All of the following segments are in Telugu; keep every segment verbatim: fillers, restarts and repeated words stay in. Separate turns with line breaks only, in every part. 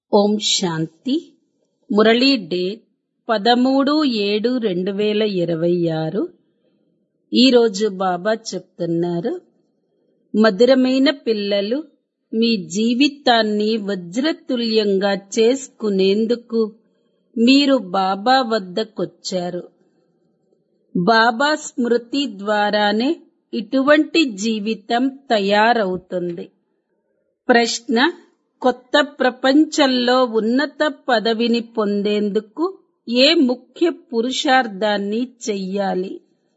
ఓం శాంతి. మురళీ డేట్ పదమూడు ఏడు రెండు వేల ఇరవై ఆరు. ఈరోజు బాబా చెప్తున్నారు, మధురమైన పిల్లలు, మీ జీవితాన్ని వజ్రతుల్యంగా చేసుకునేందుకు మీరు బాబా వద్దకొచ్చారు. బాబా స్మృతి ద్వారానే ఇటువంటి జీవితం తయారవుతుంది. ప్రశ్న: కొత్త ప్రపంచంలో ఉన్నత పదవిని పొందేందుకు ఏ ముఖ్య పురుషార్థాన్ని చెయ్యాలి?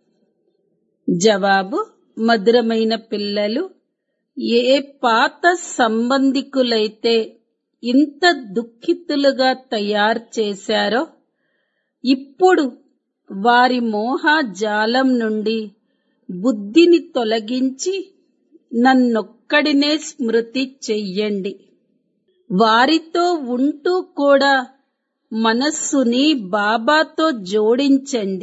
జవాబు: మధురమైన పిల్లలు, ఏ పాత సంబంధికులైతే ఇంత దుఃఖితులుగా తయారు చేశారో, ఇప్పుడు వారి మోహజాలం నుండి బుద్ధిని తొలగించి నన్నొక్కడినే స్మృతి చెయ్యండి. వారితో ఉంటూ కూడా మనస్సుని బాబాతో జోడించండి.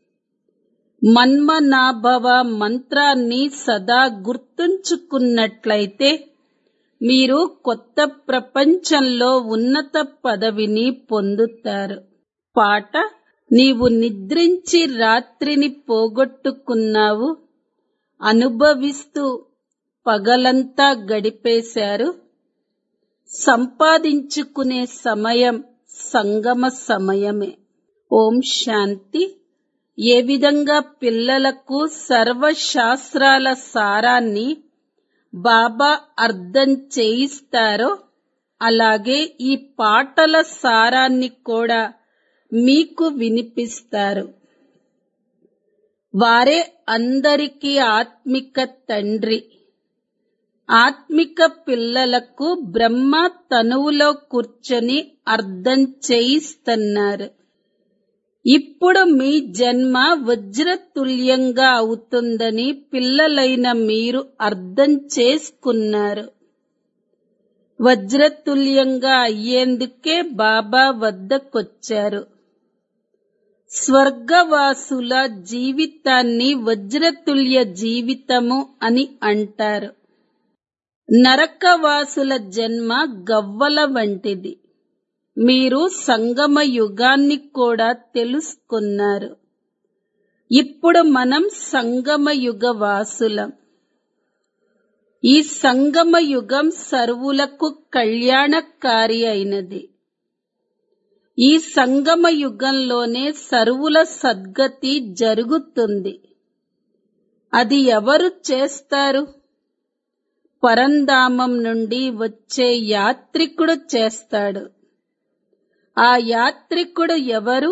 మన్మనాభవ మంత్రాన్ని సదా గుర్తుంచుకున్నట్లయితే మీరు కొత్త ప్రపంచంలో ఉన్నత పదవిని పొందుతారు. పాట: నీవు నిద్రించి రాత్రిని పోగొట్టుకున్నావు, అనుభవిస్తూ పగలంతా గడిపేశారు. సంపాదించుకునే సమయం సంగమ సమయమే. ఓం శాంతి. ఏ విధంగా పిల్లలకు సర్వశాస్త్రాల సారాన్ని బాబా అర్థం చేయిస్తారో, అలాగే ఈ పాటల సారాన్ని కూడా మీకు వినిపిస్తారు. వారే అందరికీ ఆత్మిక తండ్రి. ఆత్మిక పిల్లలకు బ్రహ్మ తనువులో కూర్చొని అర్థం చేయిస్తున్నారు. ఇప్పుడు మీ జన్మ వజ్రతుల్యంగా అవుతుందని పిల్లలైన మీరు అర్థం చేసుకున్నారు. వజ్రతుల్యంగా అయ్యేందుకే బాబా వద్దకొచ్చారు. స్వర్గవాసుల జీవితాన్ని వజ్రతుల్య జీవితము అని అంటారు. నరకవాసుల జన్మ గవ్వల వంటిది. మీరు సంగమ యుగాన్ని కూడా తెలుసుకున్నారు. ఇప్పుడు మనం సంగమ యుగ వాసులం. ఈ సంగమ యుగం సర్వులకు కళ్యాణకారి అయినది. ఈ సంగమ యుగంలోనే సర్వుల సద్గతి జరుగుతుంది. అది ఎవరు చేస్తారు? పరంధామం నుండి వచ్చే యాత్రికుడు చేస్తాడు. ఆ యాత్రికుడు ఎవరు?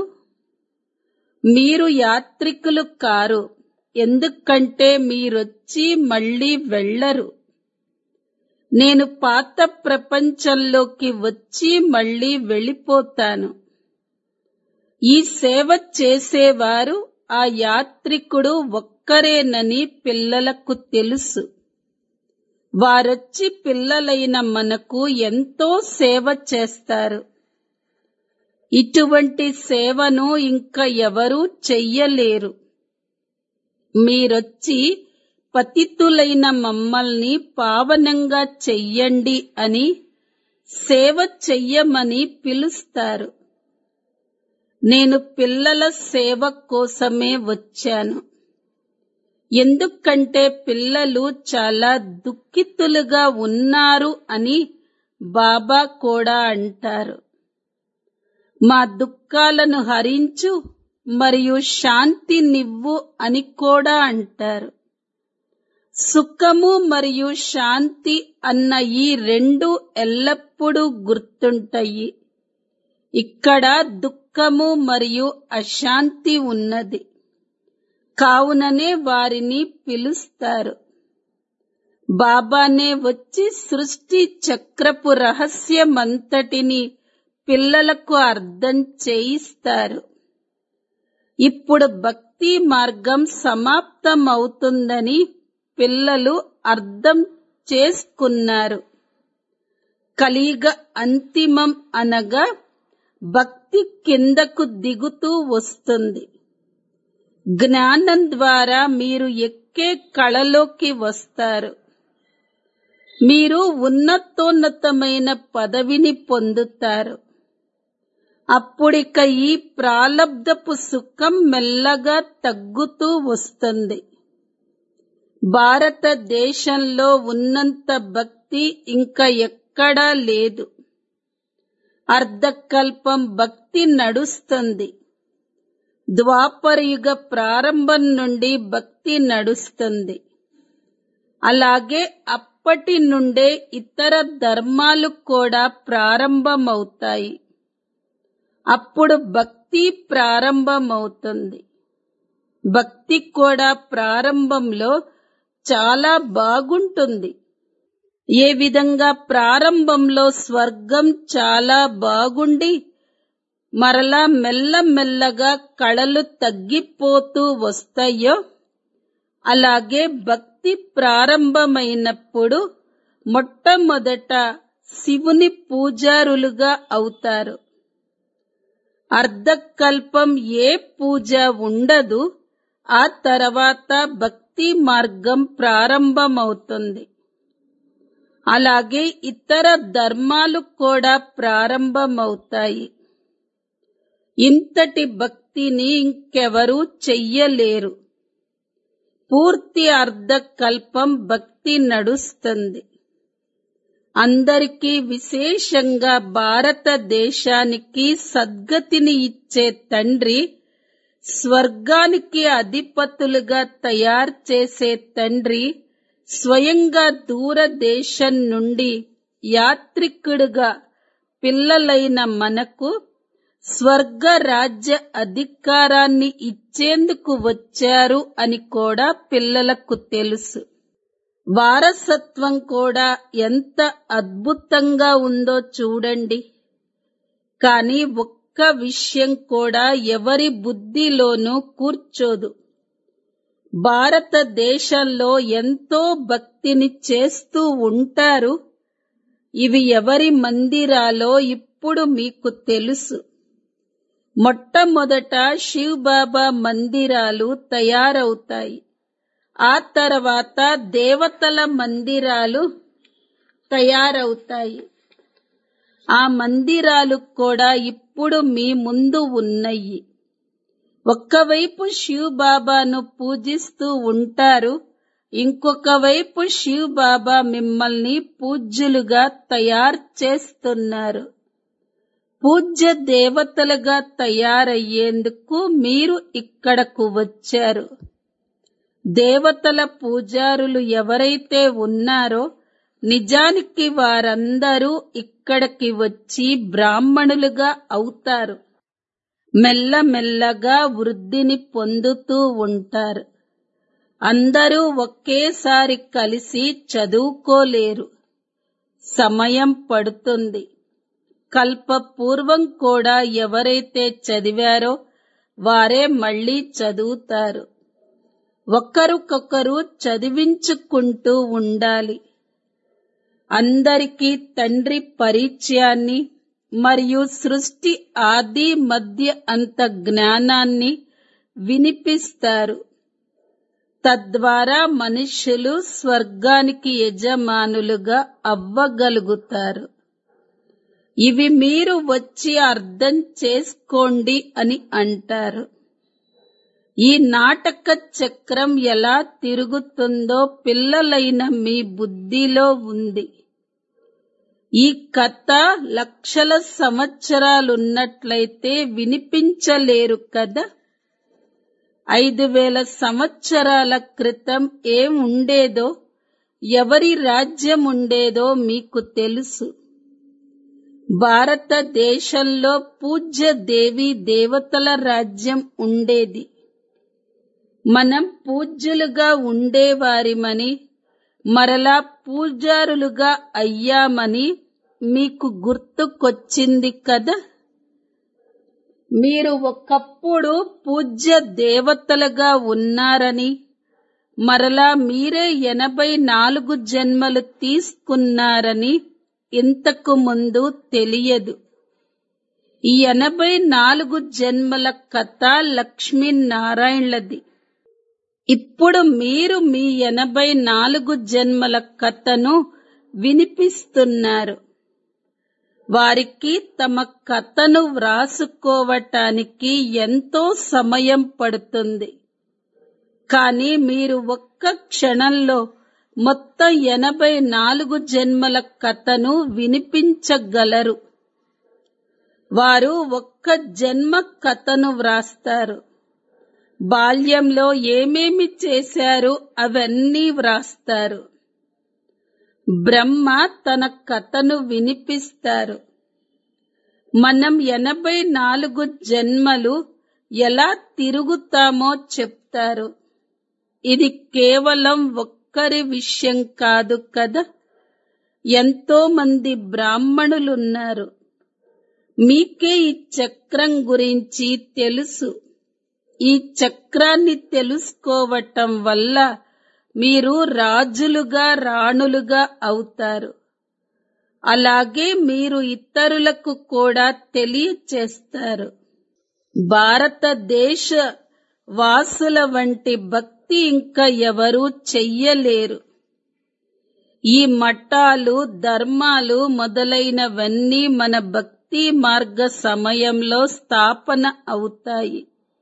మీరు యాత్రికులు కారు, ఎందుకంటే మీరొచ్చి మళ్ళీ వెళ్ళరు. నేను పాత ప్రపంచంలోకి వచ్చి మళ్ళీ వెళ్ళిపోతాను. ఈ సేవ చేసేవారు ఆ యాత్రికుడు ఒక్కరేనని పిల్లలకు తెలుసు. వారొచ్చి పిల్లలైన మనకు ఎంతో సేవ చేస్తారు. ఇటువంటి సేవను ఇంకా ఎవరూ చెయ్యలేరు. మీరొచ్చి పతితులైన మమ్మల్ని పావనంగా చెయ్యండి అని సేవ చెయ్యమని పిలుస్తారు. నేను పిల్లల సేవ కోసమే వచ్చాను. ఎందుకంటే పిల్లలు చాలా దుఃఖితులుగా ఉన్నారు అని బాబా కూడా అంటారు. మా దుఃఖాలను హరించు మరియు శాంతినివ్వు అని కూడా అంటారు. సుఖము మరియు శాంతి అన్న ఈ రెండు ఎల్లప్పుడూ గుర్తుంటాయి. ఇక్కడ దుఃఖము మరియు అశాంతి ఉన్నది. కావుననే వారిని పిలుస్తారు. బాబానే వచ్చి సృష్టి చక్రపు రహస్యమంతటిని పిల్లలకు అర్థం చేయిస్తారు. ఇప్పుడు భక్తి మార్గం సమాప్తమవుతుందని పిల్లలు అర్థం చేసుకున్నారు. కలియుగ అంతిమం అనగా భక్తి కిందకు దిగుతూ వస్తుంది. జ్ఞానం ద్వారా మీరు ఎక్కే కళలోకి వస్తారు. మీరు ఉన్నతోన్నతమైన పదవిని పొందుతారు. అప్పుడిక ఈ ప్రాలబ్ధపు సుఖం మెల్లగా తగ్గుతూ వస్తుంది. భారతదేశంలో ఉన్నంత భక్తి ఇంకా ఎక్కడా లేదు. అర్ధకల్పం భక్తి నడుస్తుంది. ద్వాపరయుగ ప్రారంభం నుండి భక్తి నడుస్తుంది. అలాగే అప్పటి నుండే ఇతర ధర్మాలు కూడా ప్రారంభమవుతాయి. అప్పుడు భక్తి ప్రారంభమవుతుంది. భక్తి కూడా ప్రారంభంలో చాలా బాగుంటుంది. ఏ విధంగా ప్రారంభంలో స్వర్గం చాలా బాగుండి మరలా మెల్లమెల్లగా కళలు తగ్గిపోతూ వస్తాయో, అలాగే భక్తి ప్రారంభమైనప్పుడు మొట్టమొదట శివుని పూజారులుగా అవుతారు. అర్ధకల్పం ఏ పూజ ఉండదు. ఆ తర్వాత భక్తి మార్గం ప్రారంభమవుతుంది. అలాగే ఇతర ధర్మాలు కూడా ప్రారంభమవుతాయి. ఇంతటి భక్తిని ఇంకెవరూ చెయ్యలేరు. పూర్తి అర్ధకల్పం భక్తి నడుస్తుంది. అందరికీ విశేషంగా భారతదేశానికి సద్గతిని ఇచ్చే తండ్రి, స్వర్గానికి అధిపతులుగా తయారు చేసే తండ్రి స్వయంగా దూరదేశం నుండి యాత్రికుడుగా పిల్లలైన మనకు స్వర్గ రాజ్య అధికారాన్ని ఇచ్చేందుకు వచ్చారు అని కూడా పిల్లలకు తెలుసు. వారసత్వం కూడా ఎంత అద్భుతంగా ఉందో చూడండి. కానీ ఒక్క విషయం కూడా ఎవరి బుద్ధిలోనూ కూర్చోదు. భారతదేశంలో ఎంతో భక్తిని చేస్తూ ఉంటారు. ఇవి ఎవరి మందిరాలో ఇప్పుడు మీకు తెలుసు. మొట్టమొదట శివ్ బాబా మందిరాలు తయారవుతాయి. ఆ తర్వాత దేవతల మందిరాలు తయారవుతాయి. ఆ మందిరాలు కూడా ఇప్పుడు మీ ముందు ఉన్నాయి. ఒక్కవైపు శివ్ బాబాను పూజిస్తూ ఉంటారు, ఇంకొక వైపు శివ్ బాబా మిమ్మల్ని పూజ్యులుగా తయారు చేస్తున్నారు. పూజ్య దేవతలుగా తయారయ్యేందుకు మీరు ఇక్కడకు వచ్చారు. దేవతల పూజారులు ఎవరైతే ఉన్నారో నిజానికి వారందరూ ఇక్కడికి వచ్చి బ్రాహ్మణులుగా అవుతారు. మెల్లమెల్లగా వృద్ధిని పొందుతూ ఉంటారు. అందరూ ఒకేసారి కలిసి చదువుకోలేరు. సమయం పడుతుంది. కల్పపూర్వం కూడా ఎవరైతే చదివారో వారే మళ్ళీ చదువుతారు. ఒకరికొకరు చదివించుకుంటూ ఉండాలి. అందరికీ తండ్రి పరిచయాన్ని మరియు సృష్టి ఆది మధ్య అంత జ్ఞానాన్ని వినిపిస్తారు. తద్వారా మనుష్యులు స్వర్గానికి యజమానులుగా అవ్వగలుగుతారు. ఇవి మీరు వచ్చి అర్థం చేసుకోండి అని అంటారు. ఈ నాటక చక్రం ఎలా తిరుగుతుందో పిల్లలైన మీ బుద్ధిలో ఉంది. ఈ కథ లక్షల సంవత్సరాలున్నట్లయితే వినిపించలేరు కదా. ఐదు వేల సంవత్సరాల క్రితం ఏం ఉండేదో, ఎవరి రాజ్యం ఉండేదో మీకు తెలుసు. భారతదేశంలో పూజ్య దేవి దేవతల రాజ్యం ఉండేది. మనం పూజ్యులుగా ఉండేవారిమని, మరలా పూజారులుగా అయ్యామని మీకు గుర్తుకొచ్చింది కదా. మీరు ఒకప్పుడు పూజ్య దేవతలుగా ఉన్నారని, మరలా మీరే ఎనభై నాలుగు జన్మలు తీసుకున్నారని ఇంతకు ముందు తెలియదు. ఈ ఎనభై నాలుగు జన్మల కథ లక్ష్మీనారాయణలది. ఇప్పుడు మీరు మీ ఎనభై నాలుగు జన్మల కథను వినిపిస్తున్నారు. వారికి తమ కథను వ్రాసుకోవటానికి ఎంతో సమయం పడుతుంది. కానీ మీరు ఒక్క క్షణంలో మొత్తం ఎనభై నాలుగు జన్మల కథను వినిపించగలరు. వారు ఒక్క జన్మ కథను వ్రాస్తారు. బాల్యంలో ఏమేమి చేశారు అవన్నీ వ్రాస్తారు. బ్రహ్మ తన కథను వినిపిస్తారు. మనం ఎనభై నాలుగు జన్మలు ఎలా తిరుగుతామో చెప్తారు. ఇది కేవలం ఒక్కరి విషయం కాదు కదా. ఎంతో మంది బ్రాహ్మణులున్నారు. మీకే ఈ చక్రం గురించి తెలుసు. ఈ చక్రాన్ని తెలుసుకోవటం వల్ల మీరు రాజులుగా రాణులుగా అవుతారు. అలాగే మీరు ఇతరులకు కూడా తెలియచేస్తారు. భారతదేశ వాసుల వంటి భక్తి ఇంకా ఎవరూ చెయ్యలేరు. ఈ మఠాలు, ధర్మాలు మొదలైనవన్నీ మన భక్తి మార్గ సమయంలో స్థాపన అవుతాయి.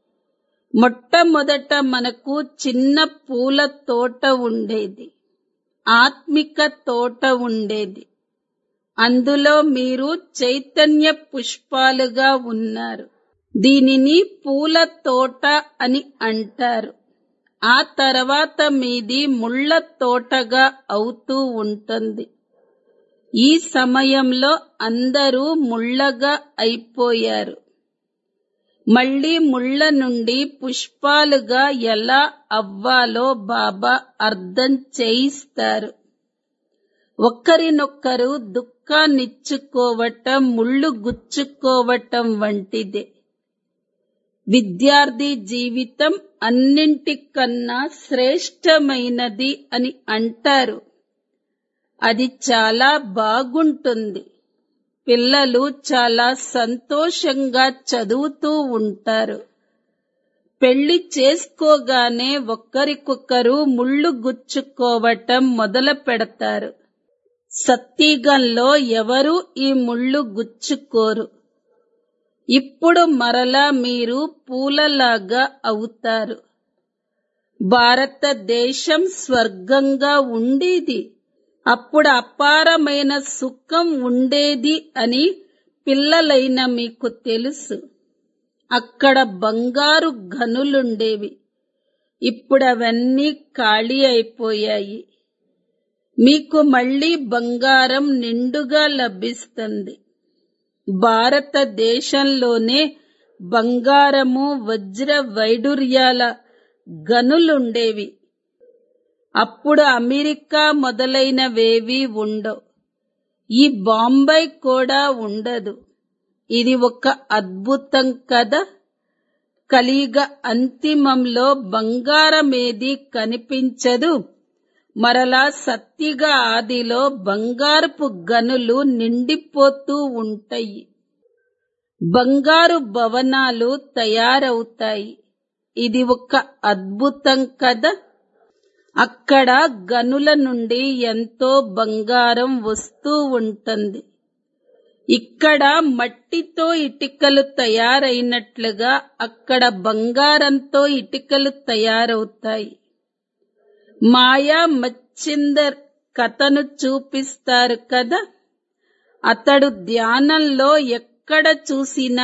మొట్టమొదట మనకు చిన్న పూల తోట ఉండేది. ఆత్మిక తోట ఉండేది. అందులో మీరు చైతన్య పుష్పాలుగా ఉన్నారు. దీనిని పూల తోట అని అంటారు. ఆ తర్వాత మీది ముళ్ళ తోటగా అవుతూ ఉంటుంది. ఈ సమయంలో అందరూ ముళ్ళగా అయిపోయారు. మళ్ళీ ముళ్ళ నుండి పుష్పాలుగా ఎలా అవ్వాలో బాబా అర్థం చేయిస్తారు. ఒకరినొక్కరు దుఃఖాన్నిచ్చుకోవటం ముళ్ళు గుచ్చుకోవటం వంటిదే. విద్యార్థి జీవితం అన్నింటికన్నా శ్రేష్టమైనది అని అంటారు. అది చాలా బాగుంటుంది. పిల్లలు చాలా సంతోషంగా చదువుతూ ఉంటారు. పెళ్లి చేసుకోగానే ఒక్కరికొకరు ముళ్ళు గుచ్చుకోవటం మొదలు పెడతారు. సత్యుగంలో ఎవరు ఈ ముళ్ళు గుచ్చుకోరు. ఇప్పుడు మరలా మీరు పూలలాగా అవుతారు. భారతదేశం స్వర్గంగా ఉండేది. అప్పుడు అపారమైన సుఖం ఉండేది అని పిల్లలైన మీకు తెలుసు. అక్కడ బంగారు గనులుండేవి. ఇప్పుడు అవన్నీ ఖాళీ అయిపోయాయి. మీకు మళ్ళీ బంగారం నిండుగా లభిస్తుంది. భారతదేశంలోనే బంగారము, వజ్ర వైడూర్యాల గనులుండేవి. అప్పుడు అమెరికా మొదలైనవేవీ ఉండవు. ఈ బాంబే కూడా ఉండదు. ఇది ఒక అద్భుతం కదా. కలియుగ అంతిమంలో బంగారమేది కనిపించదు. మరలా సత్యుగ ఆదిలో బంగారపు గనులు నిండిపోతూ ఉంటాయి. బంగారు భవనాలు తయారవుతాయి. ఇది ఒక అద్భుతం కదా. అక్కడ గనుల నుండి ఎంతో బంగారం వస్తూ ఉంటుంది. ఇక్కడ మట్టితో ఇటుకలు తయారైనట్లుగా అక్కడ బంగారంతో ఇటుకలు తయారవుతాయి. మాయా మచ్చిందర్ కథను చూపిస్తారు కదా. అతడు ధ్యానంలో ఎక్కడ చూసినా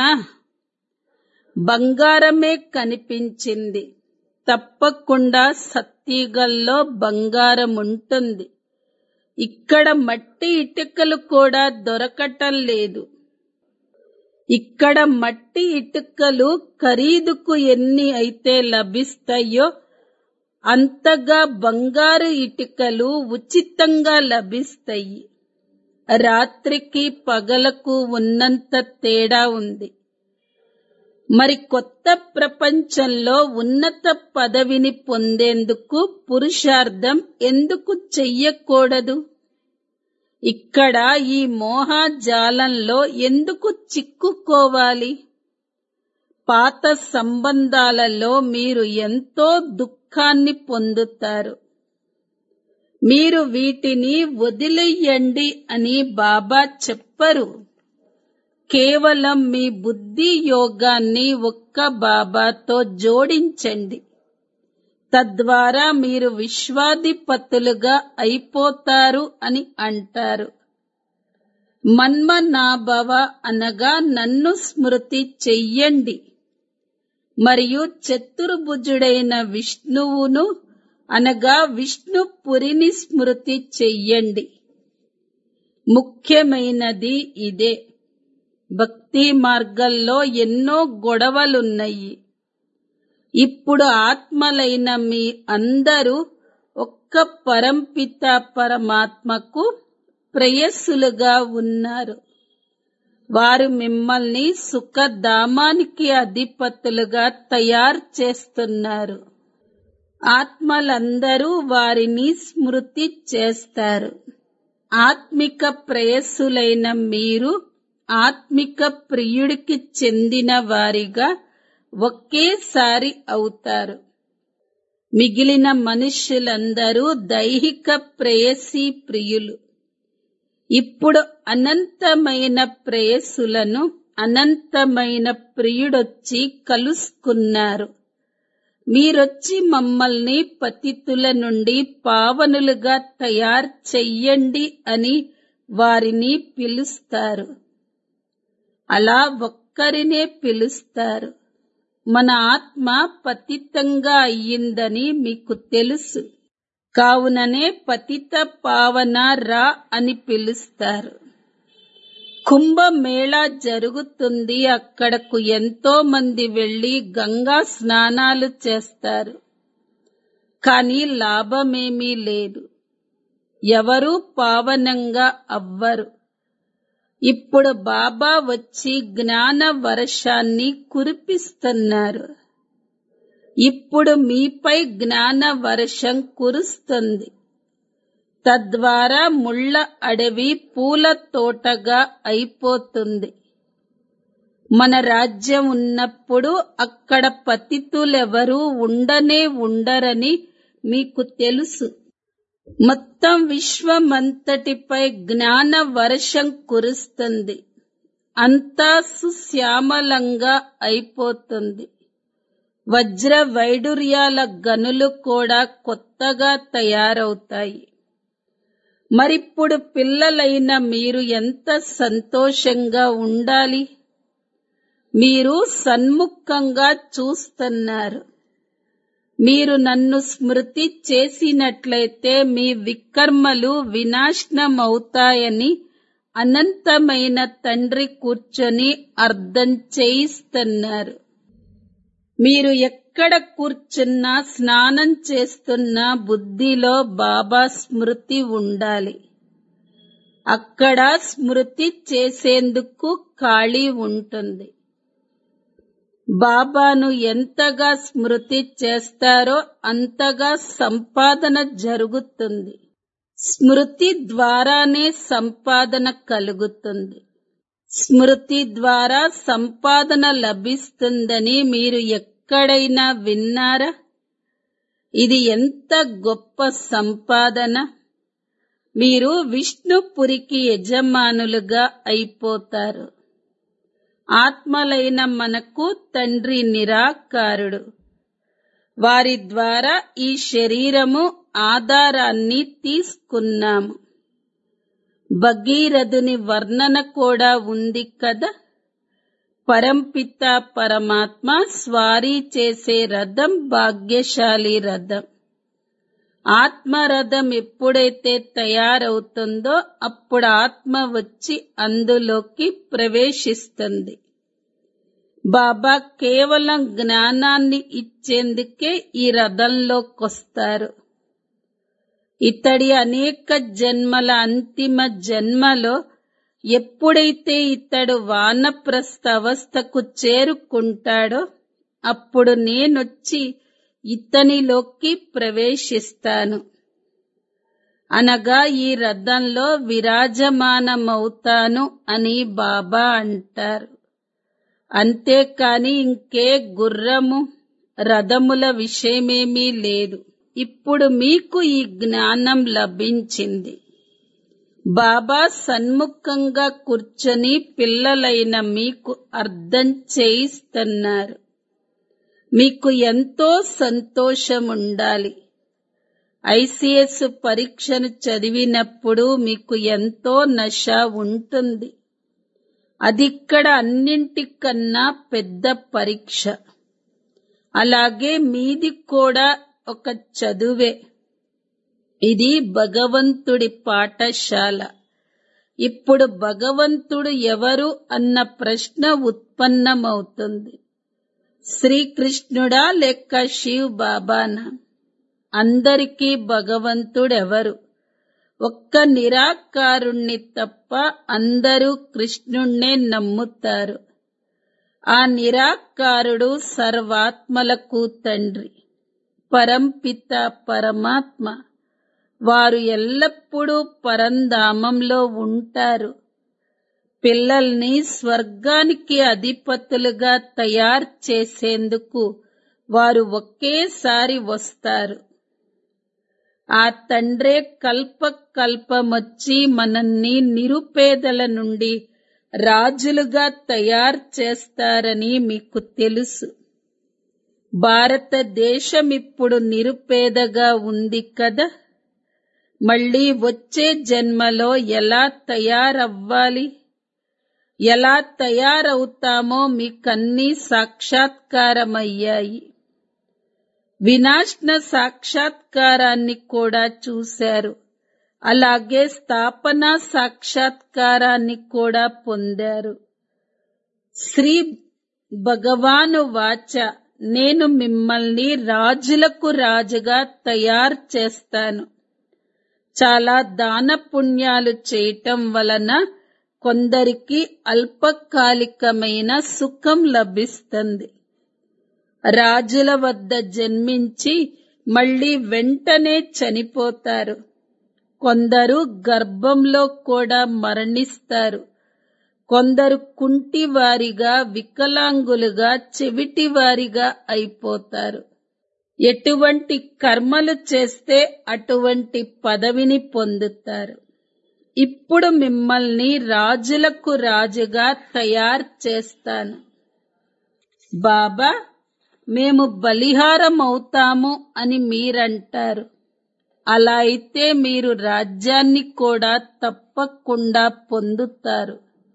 బంగారమే కనిపించింది. తప్పకుండా సత్యుగంలో బంగారం ఉంటుంది. ఇక్కడ మట్టి ఇటుకలు కూడా దొరకటం లేదు. ఇక్కడ మట్టి ఇటుకలు ఖరీదుకు ఎన్ని అయితే లభిస్తాయో అంతగా బంగారు ఇటుకలు ఉచితంగా లభిస్తాయి. రాత్రికి పగలకు ఉన్నంత తేడా ఉంది. మరి కొత్త ప్రపంచంలో ఉన్నత పదవిని పొందేందుకు పురుషార్థం ఎందుకు చెయ్యకూడదు? ఇక్కడ ఈ మోహజాలంలో ఎందుకు చిక్కుకోవాలి? పాత సంబంధాలలో మీరు ఎంతో దుఃఖాన్ని పొందుతారు. మీరు వీటిని వదిలేయండి అని బాబా చెప్పరు. కేవలం మీ బుద్ధి యోగాన్ని ఒక్క బాబాతో జోడించండి. తద్వారా మీరు విశ్వాధిపతులుగా అయిపోతారు అని అంటారు. మన్మనాభవ అనగా నన్ను స్మృతి చెయ్యండి మరియు చతుర్భుజుడైన విష్ణువును అనగా విష్ణుపురిని స్మృతి చెయ్యండి. ముఖ్యమైనది ఇదే. భక్తి మార్గంలో ఎన్నో గొడవలున్నాయి. ఇప్పుడు ఆత్మలైన మీ అందరూ ఒక్క పరంపిత పరమాత్మకు ప్రేయస్సులుగా ఉన్నారు. వారు మిమ్మల్ని సుఖధామానికి అధిపతులుగా తయారు చేస్తున్నారు. ఆత్మలందరూ వారిని స్మృతి చేస్తారు. ఆత్మిక ప్రేయస్సులైన మీరు ఆత్మిక ప్రియుడికి చెందిన వారిగా ఒకేసారి అవుతారు. మిగిలిన మనుష్యులందరూ దైహిక ప్రేయసీ ప్రియులు. ఇప్పుడు అనంతమైన ప్రేయస్సులను అనంతమైన ప్రియుడొచ్చి కలుసుకున్నారు. మీరొచ్చి మమ్మల్ని పతితుల నుండి పావనులుగా తయారు చెయ్యండి అని వారిని పిలుస్తారు. అలా ఒక్కరినే పిలుస్తారు. మన ఆత్మ పతితంగా అయ్యిందని మీకు తెలుసు. కావుననే పతిత పావన రా అని పిలుస్తారు. కుంభమేళా జరుగుతుంది. అక్కడకు ఎంతో మంది వెళ్లి గంగా స్నానాలు చేస్తారు. కానీ లాభమేమీ లేదు. ఎవరూ పావనంగా అవ్వరు. ఇప్పుడు బాబా వచ్చి జ్ఞాన వర్షాన్ని కురిపిస్తున్నారు. ఇప్పుడు మీపై జ్ఞాన వర్షం కురుస్తుంది. తద్వారా ముళ్ళ అడవి పూల తోటగా అయిపోతుంది. మన రాజ్యం ఉన్నప్పుడు అక్కడ పతితులెవరూ ఉండనే ఉండరని మీకు తెలుసు. మొత్తం విశ్వమంతటిపై జ్ఞాన వర్షం కురుస్తుంది. అంతా సుశ్యామలంగా అయిపోతుంది. వజ్ర వైడూర్యాల గనులు కూడా కొత్తగా తయారవుతాయి. మరిప్పుడు పిల్లలైన మీరు ఎంత సంతోషంగా ఉండాలి. మీరు సన్ముఖంగా చూస్తున్నారు. మీరు నన్ను స్మృతి చేసినట్లయితే మీ వికర్మలు వినాశనమవుతాయని అనంతమైన తండ్రి కూర్చొని అర్థం చేయిస్తున్నారు. మీరు ఎక్కడ కూర్చున్నా స్నానం చేస్తున్నా బుద్ధిలో బాబా స్మృతి ఉండాలి. అక్కడ స్మృతి చేసేందుకు ఖాళీ ఉంటుంది. బాబాను ఎంతగా స్మృతి చేస్తారో అంతగా సంపాదన జరుగుతుంది. స్మృతి ద్వారానే సంపాదన కలుగుతుంది. స్మృతి ద్వారా సంపాదన లభిస్తుందని మీరు ఎక్కడైనా విన్నారా? ఇది ఎంత గొప్ప సంపాదన! మీరు విష్ణుపురికి యజమానులుగా అయిపోతారు. ఆత్మలైన మనకు తండ్రి నిరాకారుడు. వారి ద్వారా ఈ శరీరము ఆధారాన్ని తీసుకున్నాము. భగీరథుని వర్ణన కూడా ఉంది కదా. పరంపిత పరమాత్మ స్వారీ చేసే రథం భాగ్యశాలి రథం. ఆత్మరథం ఎప్పుడైతే తయారవుతుందో అప్పుడు ఆత్మ వచ్చి అందులోకి ప్రవేశిస్తుంది. బాబా కేవలం జ్ఞానాన్ని ఇచ్చేందుకే ఈ రథంలోకొస్తారు. ఇతడి అనేక జన్మల అంతిమ జన్మలో ఎప్పుడైతే ఇతడు వానప్రస్థ అవస్థకు చేరుకుంటాడో అప్పుడు నేనొచ్చి ఇతనిలోకి ప్రవేశిస్తాను. అనగా ఈ రథంలో విరాజమానమవుతాను అని బాబా అంటారు. అంతేకాని ఇంకే గుర్రము రథముల విషయమేమీ లేదు. ఇప్పుడు మీకు ఈ జ్ఞానం లభించింది. బాబా సన్ముఖంగా కూర్చొని పిల్లలైన మీకు అర్థం చేయిస్తున్నారు. మీకు ఎంతో సంతోషం ఉండాలి. ఐసిఎస్ పరీక్షను చదివినప్పుడు మీకు ఎంతో నష ఉంటుంది. అదిక్కడ అన్నింటికన్నా పెద్ద పరీక్ష. అలాగే మీది కూడా ఒక చదువే. ఇది భగవంతుడి పాఠశాల. ఇప్పుడు భగవంతుడు ఎవరు అన్న ప్రశ్న ఉత్పన్నమవుతుంది. శ్రీకృష్ణుడా లేక శివ్ బాబానా? అందరికీ భగవంతుడెవరు? ఒక్క నిరాకారుణ్ణి తప్ప అందరూ కృష్ణుణ్ణే నమ్ముతారు. ఆ నిరాకారుడు సర్వాత్మలకు తండ్రి, పరంపిత పరమాత్మ. వారు ఎల్లప్పుడూ పరంధామంలో ఉంటారు. పిల్లల్ని స్వర్గానికి అధిపతులుగా తయారు చేసేందుకు వారు ఒకేసారి వస్తారు. ఆ తండ్రే కల్ప కల్పమొచ్చి మనల్ని నిరుపేదల నుండి రాజులుగా తయారు చేస్తారని మీకు తెలుసు. భారతదేశం ఇప్పుడు నిరుపేదగా ఉంది కదా. మళ్ళీ వచ్చే జన్మలో ఎలా తయారవ్వాలి, ఎలా తయారవుతామో మీకన్నీ సాక్షాత్కారమయ్యాయి. వినాశన సాక్షాత్కారాన్ని కూడా చూశారు. అలాగే స్థాపన సాక్షాత్కారాన్ని కూడా పొందారు. శ్రీ భగవాను వాచ, నేను మిమ్మల్ని రాజులకు రాజుగా తయారు చేస్తాను. చాలా దాన పుణ్యాలు చేయటం వలన కొందరికి అల్పకాలికమైన సుఖం లభిస్తుంది. రాజుల వద్ద జన్మించి మళ్ళీ వెంటనే చనిపోతారు. కొందరు గర్భంలో కూడా మరణిస్తారు. కొందరు కుంటివారిగా, వికలాంగులుగా, చెవిటివారిగా అయిపోతారు. ఎటువంటి కర్మలు చేస్తే అటువంటి పదవిని పొందుతారు. ఇప్పుడు మిమ్మల్ని రాజులకు రాజుగా తయారు చేస్తాను. బాబా, మేము బలిహారం అవుతాము అని మీరంటారు. అలా అయితే మీరు రాజ్యాన్ని కూడా తప్పకుండా పొందుతారు.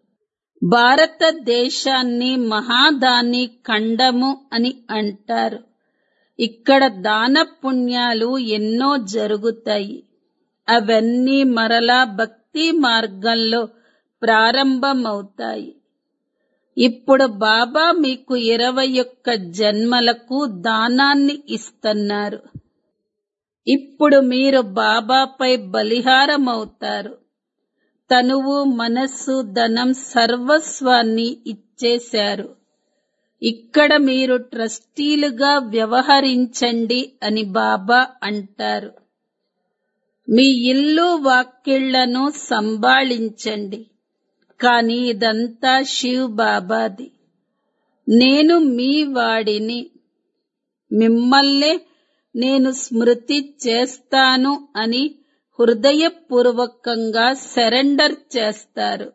భారతదేశాన్ని మహాదాని ఖండము అని అంటారు. ఇక్కడ దాన పుణ్యాలు ఎన్నో జరుగుతాయి. అవన్నీ మరలా భక్తి మార్గంలో ప్రారంభమవుతాయి. ఇప్పుడు బాబా మీకు ఇరవై ఒక్క జన్మలకు దానాన్ని ఇస్తున్నారు. ఇప్పుడు మీరు బాబాపై బలిహారమవుతారు. తనువు, మనస్సు, ధనం, సర్వస్వాన్ని ఇచ్చేశారు. ఇక్కడ మీరు ట్రస్టీలుగా వ్యవహరించండి అని బాబా అంటారు. మీ ఇల్లు వాకిళ్లను సంభాళించండి. కానీ ఇదంతా శివ్ బాబాది. నేను మీ వాడిని. మిమ్మల్నే నేను స్మృతి చేస్తాను అని హృదయపూర్వకంగా సరెండర్ చేస్తారు.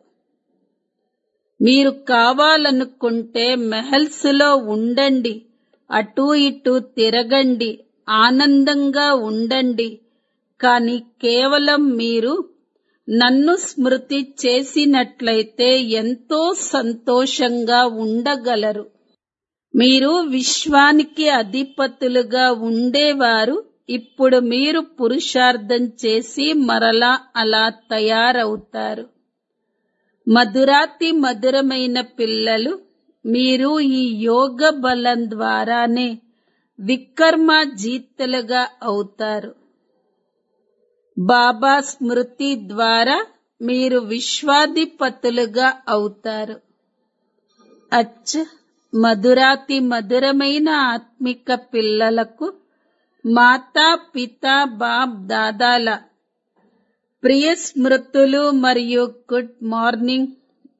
మీరు కావాలనుకుంటే మెహల్స్లో ఉండండి, అటూ ఇటూ తిరగండి, ఆనందంగా ఉండండి. కానీ కేవలం మీరు నన్ను స్మృతి చేసినట్లయితే ఎంతో సంతోషంగా ఉండగలరు. మీరు విశ్వానికి అధిపతులుగా ఉండేవారు. ఇప్పుడు మీరు పురుషార్థం చేసి మరలా అలా తయారవుతారు. మధురాతి మధురమైన పిల్లలు, మీరు ఈ యోగ బలం ద్వారానే వికర్మ జీతలుగా అవుతారు. బాబా స్మృతి ద్వారా మీరు విశ్వాధిపతులుగా అవుతారు. అచ్చ, మధురాతి మధురమైన ఆత్మిక పిల్లలకు మాతా పితా బాప్ దాదాల ప్రియ స్మృతులు మరియు గుడ్ మార్నింగ్.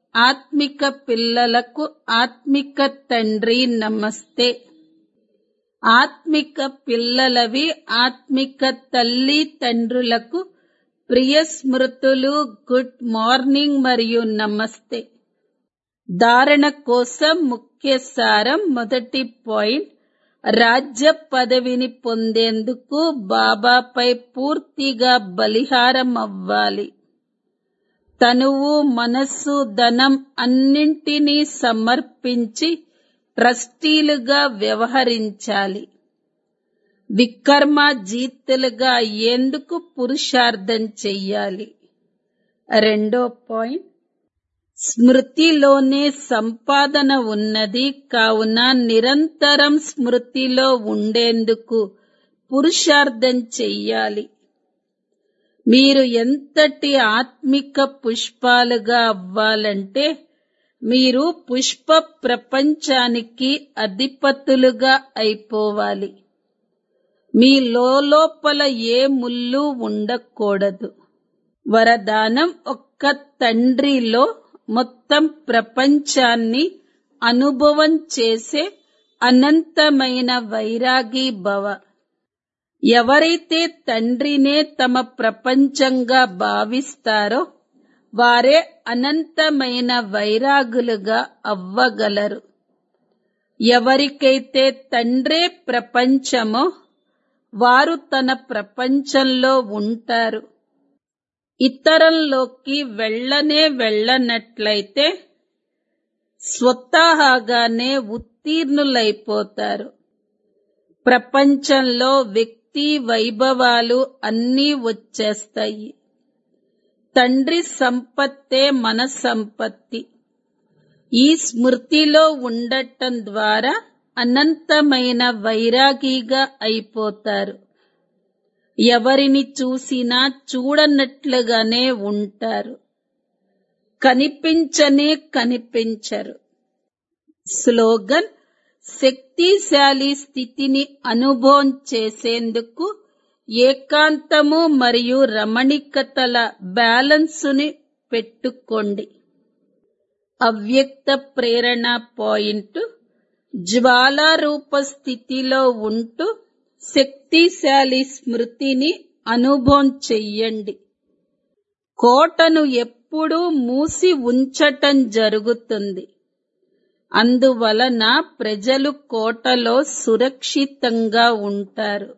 ఆత్మిక పిల్లలకు ఆత్మిక తండ్రి నమస్తే. ఆత్మిక పిల్లలవి ఆత్మిక తల్లి తండ్రులకు ప్రియ స్మృతులు. గుడ్ మార్నింగ్ మరియు నమస్తే. ధారణ కోసం ముఖ్య సారం. మొదటి పాయింట్, రాజ్య పదవిని పొందేందుకు బాబాపై పూర్తిగా బలిహారం అవ్వాలి. తనువు, మనస్సు, ధనం అన్నింటినీ సమర్పించి ట్రస్టీలుగా వ్యవహరించాలి. వికర్మ జీతులుగా అయ్యేందుకు పురుషార్థం చెయ్యాలి. రెండో పాయింట్, స్మృతిలోనే సంపాదన ఉన్నది కావున నిరంతరం స్మృతిలో ఉండేందుకు పురుషార్థం చెయ్యాలి. మీరు ఎంతటి ఆత్మిక పుష్పాలుగా అవ్వాలంటే మీరు పుష్ప ప్రపంచానికి అధిపతులుగా అయిపోవాలి. మీ లోపల ఏ ముళ్ళు ఉండకూడదు. వరదానం, ఒక్క తండ్రిలో మొత్తం ప్రపంచాన్ని అనుభవం చేసే అనంతమైన వైరాగి భవ. ఎవరైతే తండ్రినే తమ ప్రపంచంగా భావిస్తారో వారే అనంతమైన వైరాగులుగా అవ్వగలరు. ఎవరికైతే తండ్రే ప్రపంచమో వారు తన ప్రపంచంలో ఉంటారు. ఇతరంలోకి వెళ్ళనే వెళ్ళనట్లయితే స్వతహాగానే ఉత్తీర్ణులైపోతారు. ప్రపంచంలో వ్యక్తి వైభవాలు అన్నీ వచ్చేస్తాయి. తండ్రి సంపత్తే మన సంపత్తి. ఈ స్మృతిలో ఉండటం ద్వారా అనంతమైన వైరాగిగా అయిపోతారు. ఎవరిని చూసినా చూడనట్లుగానే ఉంటారు. కనిపించనే కనిపించరు. స్లోగన్, శక్తిశాలి స్థితిని అనుభవం చేసేందుకు ఏకాంతము మరియు రమణీకతల బ్యాలెన్సుని పెట్టుకోండి. అవ్యక్త ప్రేరణ పాయింట్, జ్వాలారూప స్థితిలో ఉంటూ శక్తిశాలి స్మృతిని అనుభవం చెయ్యండి. కోటను ఎప్పుడూ మూసి ఉంచటం జరుగుతుంది. అందువలన ప్రజలు కోటలో సురక్షితంగా ఉంటారు.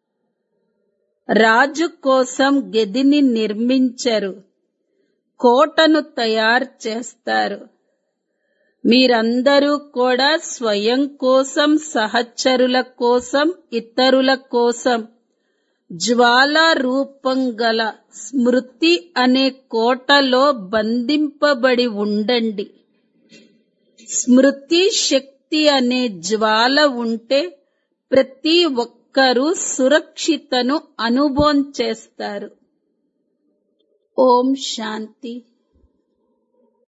రాజు కోసం గదిని నిర్మించరు, కోటను తయారు చేస్తారు. మీరందరూ కూడా స్వయం కోసం, సహచరుల కోసం, ఇతరుల కోసం జ్వాలా రూపం గల స్మృతి అనే కోటలో బంధింపబడి ఉండండి. స్మృతి శక్తి అనే జ్వాల ఉంటే ప్రతి ఒక్కరూ సురక్షితను అనుభవం చేస్తారు. ఓం శాంతి.